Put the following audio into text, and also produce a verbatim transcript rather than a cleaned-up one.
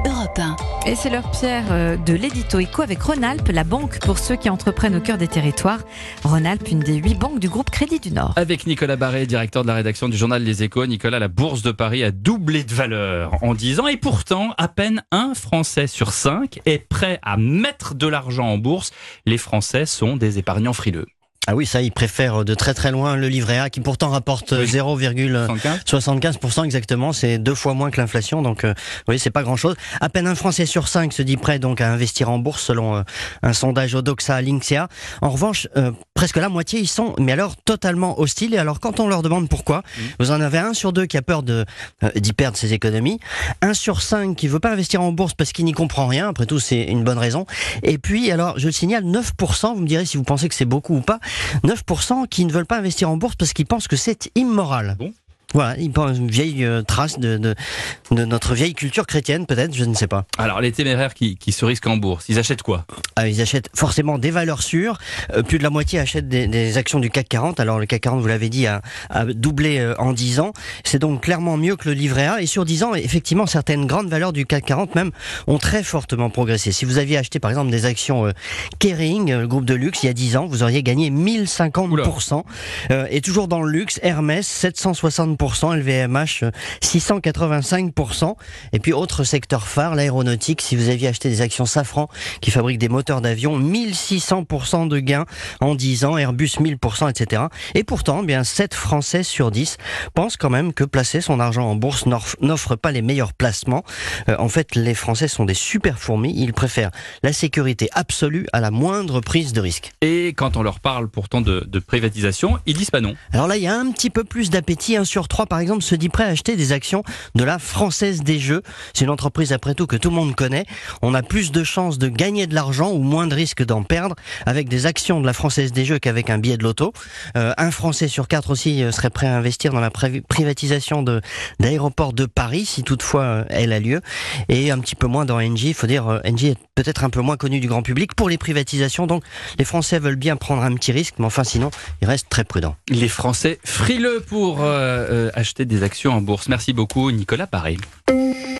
Europe un. Et c'est l'heure, Pierre, euh, de l'édito éco avec Rhône-Alpes, la banque pour ceux qui entreprennent au cœur des territoires. Rhône-Alpes, une des huit banques du groupe Crédit du Nord. Avec Nicolas Barré, directeur de la rédaction du journal Les Échos. Nicolas, la bourse de Paris a doublé de valeur en dix ans et pourtant, à peine un Français sur cinq est prêt à mettre de l'argent en bourse. Les Français sont des épargnants frileux. Ah oui, ça, ils préfèrent de très très loin le livret A qui pourtant rapporte Oui. zéro virgule soixante-quinze pour cent exactement, c'est deux fois moins que l'inflation, donc euh, oui, c'est pas grand-chose. À peine un Français sur cinq se dit prêt donc à investir en bourse selon euh, un sondage Odoxa à l'Inxea. En revanche, euh, presque la moitié, ils sont, mais alors totalement hostiles. Et alors quand on leur demande pourquoi, mmh. vous en avez un sur deux qui a peur de euh, d'y perdre ses économies, un sur cinq qui veut pas investir en bourse parce qu'il n'y comprend rien. Après tout, c'est une bonne raison. Et puis, alors, je le signale, neuf pour cent, vous me direz si vous pensez que c'est beaucoup ou pas. neuf pour cent qui ne veulent pas investir en bourse parce qu'ils pensent que c'est immoral. Bon. Voilà, ils pensent une vieille euh, trace de, de, de notre vieille culture chrétienne, peut-être, je ne sais pas. Alors, les téméraires qui, qui se risquent en bourse, ils achètent quoi ? Ah, ils achètent forcément des valeurs sûres. Euh, plus de la moitié achètent des, des actions du C A C quarante. Alors, le C A C quarante, vous l'avez dit, a, a doublé euh, en dix ans. C'est donc clairement mieux que le livret A. Et sur dix ans, effectivement, certaines grandes valeurs du C A C quarante même ont très fortement progressé. Si vous aviez acheté, par exemple, des actions euh, Kering, le groupe de luxe, il y a dix ans, vous auriez gagné mille cinquante pour cent. Euh, et toujours dans le luxe, Hermès, sept cent soixante pour cent, L V M H, six cent quatre-vingt-cinq pour cent. Et puis, autre secteur phare, l'aéronautique. Si vous aviez acheté des actions Safran, qui fabrique des moteurs d'avion, mille six cents pour cent de gains en dix ans, Airbus mille pour cent, et cetera. Et pourtant, bien, sept Français sur dix pensent quand même que placer son argent en bourse n'offre pas les meilleurs placements. Euh, en fait, les Français sont des super fourmis. Ils préfèrent la sécurité absolue à la moindre prise de risque. Et quand on leur parle pourtant de, de privatisation, ils disent pas non. Alors là, il y a un petit peu plus d'appétit. Un sur trois, par exemple, se dit prêt à acheter des actions de la Française des Jeux. C'est une entreprise, après tout, que tout le monde connaît. On a plus de chances de gagner de l'argent ou moins de risques d'en perdre avec des actions de la Française des Jeux qu'avec un billet de loto. Euh, un Français sur quatre aussi euh, serait prêt à investir dans la pré- privatisation de, d'aéroports de Paris, si toutefois euh, elle a lieu. Et un petit peu moins dans Engie. Il faut dire, euh, Engie est peut-être un peu moins connu du grand public pour les privatisations. Donc, les Français veulent bien prendre un petit risque, mais enfin, sinon, ils restent très prudents. Les Français frileux pour euh, euh, acheter des actions en bourse. Merci beaucoup, Nicolas Barré.